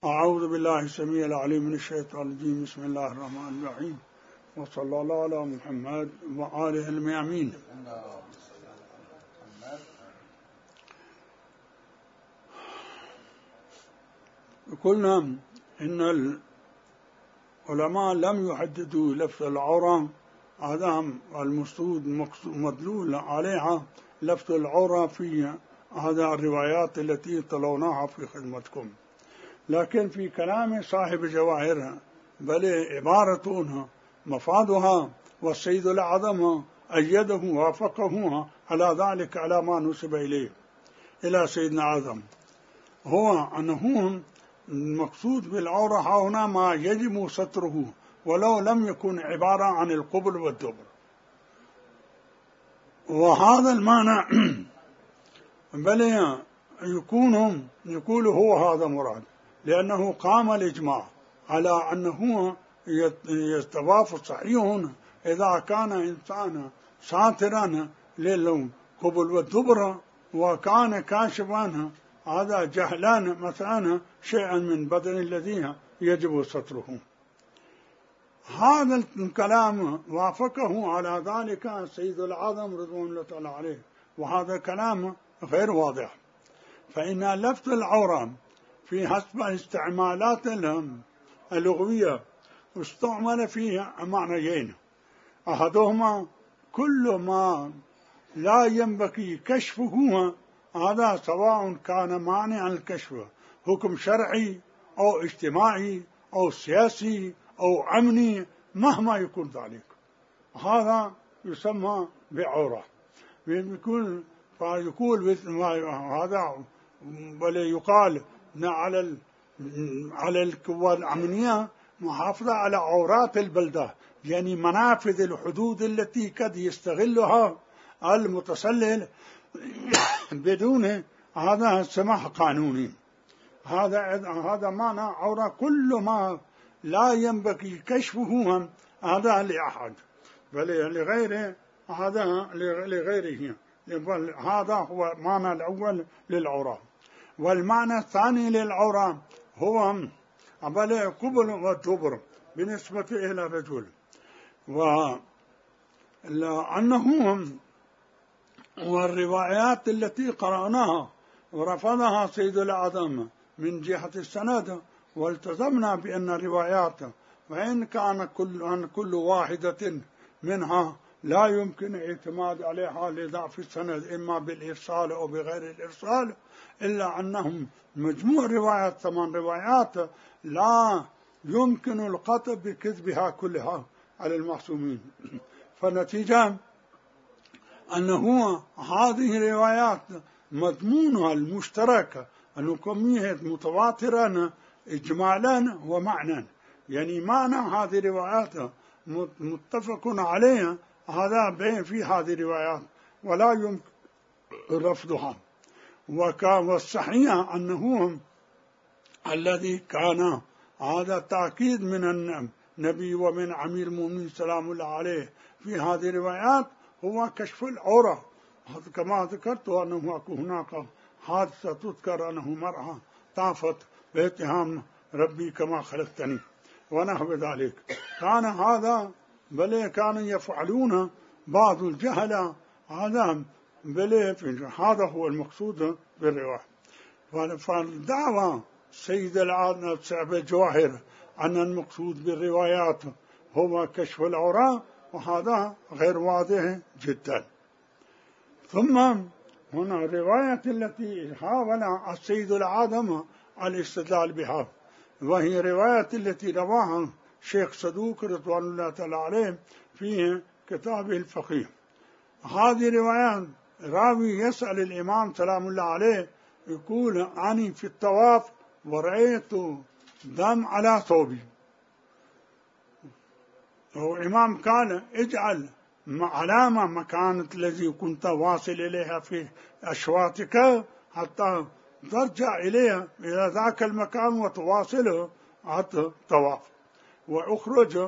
أعوذ بالله السميع العليم من الشيطان الرجيم. بسم الله الرحمن الرحيم، وصلى الله على محمد وآله الميامين. قلنا إن العلماء لم يحددوا لفظ العورة هذا المقصود مدلول عليها لفظ العورة في هذا الروايات التي تلوناها في خدمتكم، لكن في كلام صاحب جواهرها بل عبارة مفادها، والسيد الأعظم أيده ووافقه على ذلك على ما نسب إليه إلى سيدنا أعظم، هو أنه المقصود بالعورة هنا ما يجب ستره ولو لم يكن عبارة عن القبل والدبر، وهذا المعنى بل يقول هو هذا مراد، لأنه قام الإجماع على أنه يستضاف صحيح إذا كان إنسان ساترا للقبل والدبر وكان كاشفا هذا جهلان مثلا شيئا من بدن الذي يجب ستره. هذا الكلام وافقه على ذلك السيد الأعظم رضوان الله تعالى عليه، وهذا كلام غير واضح، فإن لفظ العورة في حسب استعمالات اللغوية استعمل فيه معنيين، أحدهما كل ما لا ينبغي كشفه، هذا سواء كان مانعا الكشف حكم شرعي أو اجتماعي أو سياسي أو أمني مهما يكون ذلك، هذا يسمى بعورة. فيقول هذا بل يقال على القوى الأمنية محافظة على عورات البلدة، يعني منافذ الحدود التي قد يستغلها المتسلل بدون هذا سماح قانوني. هذا معنى عورة كل ما لا ينبغي كشفه هذا لأحد بل لغيره، هذا لغيره. هذا هو معنى الأول للعورة. والمعنى الثاني للعورة هو بل قبل والدبر بالنسبة إلى الرجل، وأنه والروايات التي قرأناها ورفضها سيد الأعظم من جهة السند، والتزمنا بأن الروايات وإن كان كل واحدة منها لا يمكن اعتماد عليها لضعف السند إما بالإرسال أو بغير الإرسال، إلا أنهم مجموع روايات 8 روايات لا يمكن القطع بكذبها كلها على المعصومين، فالنتيجة أنه هذه الروايات مضمونها المشترك أنكمية متواترا إجمالا ومعنى، يعني معنى هذه الروايات متفق عليها، هذا بين في هذه الروايات ولا يمكن رفضها. والصحيح أنه الذي كان هذا تأكيد من النبي ومن أمير المؤمنين سلام الله عليه في هذه الروايات هو كشف العورة، كما ذكرت أنه هناك حادثة تذكر أنه مرأة طافت باتهام ربي كما خلقتني ونحو ذلك، كان هذا بل كانوا يفعلون بعض الجهلة هذا بل هذا هو المقصود بالرواية. فالدعوة سيد العالم صاحب الجواهر أن المقصود بالروايات هو كشف العورة، وهذا غير واضح جدا. ثم هنا الرواية التي حاول السيد العالم الاستدلال بها، وهي رواية التي رواها شيخ صدوق رضوان الله تعالى عليه في كتابه الفقيه. هذه رواية راوي يسأل الإمام سلام الله عليه يقول أني في الطواف ورأيت دم على ثوبي، والإمام قال اجعل علامة مكان الذي كنت واصل إليها في أشواطك حتى ترجع إليها إلى ذاك المكان وتواصله حتى الطواف، وأخرج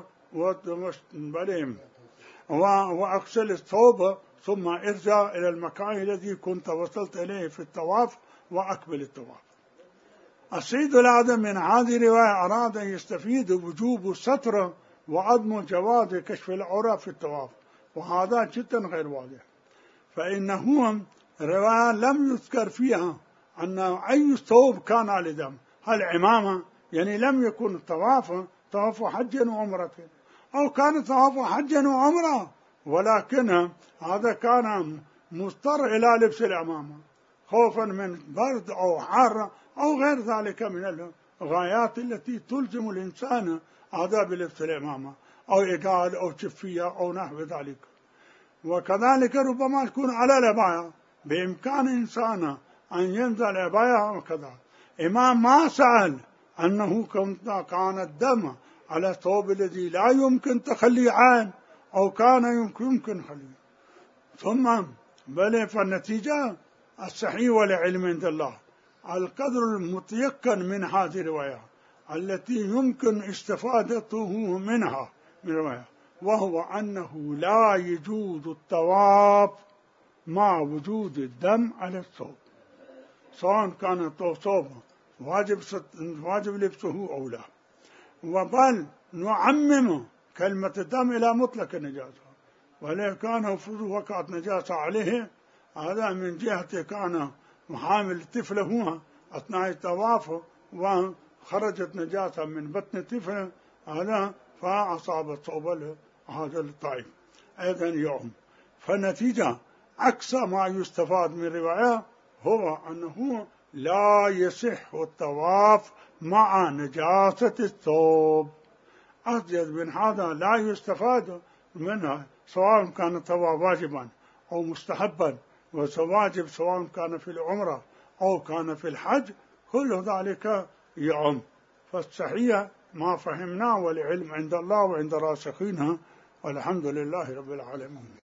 وأغسل الثوب ثم ارجع إلى المكان الذي كنت وصلت إليه في الطواف وأكمل الطواف. السيد الأعظم من هذه الرواية أراد أن يستفيد وجوب الستر وعدم جواز كشف العورة في الطواف، وهذا جدا غير واضح، فإنه رواية لم يذكر فيها أن أي ثوب كان على دم، هل عمامة، يعني لم يكن الطواف طواف حج وعمرة، أو كان طواف حج وعمرة ولكن هذا كان مضطر إلى لبس العمامة خوفا من برد أو حر أو غير ذلك من الغايات التي تلزم الإنسان هذا بلبس العمامة أو إقال أو شفية أو نحو ذلك. وكذلك ربما تكون على العباية، بإمكان إنسان أن ينزل العباية وكذا. إمام ما سأل أنه كان الدم على الثوب الذي لا يمكن تخلي عين أو كان يمكن خليه، ثم بل فالنتيجة الصحيح والعلم عند الله القدر المتيقن من هذه الرواية التي يمكن استفادته منها من رواية، وهو أنه لا يجوز الطواف مع وجود الدم على الثوب، سواء كان الثوب واجب لبسه أو لا، وبل نعمم كلمة الدم إلى مطلق النجاسة، ولو كان وقعت نجاسة عليه هذا من جهة كان محامل طفله أثناء الطواف وخرجت نجاسة من بطن الطفل هذا فأصاب الثوب هذا الطائف أيضا يوم. فالنتيجة عكس ما يستفاد من الرواية هو أنه لا يصح الطواف مع نجاسة الثوب. أزيد من هذا لا يستفاد منها سواء كان الطواف واجبا أو مستحبا، وواجب سواء كان في العمرة أو كان في الحج، كل ذلك يعم. فالصحيح ما فهمناه والعلم عند الله وعند راسخينها، والحمد لله رب العالمين.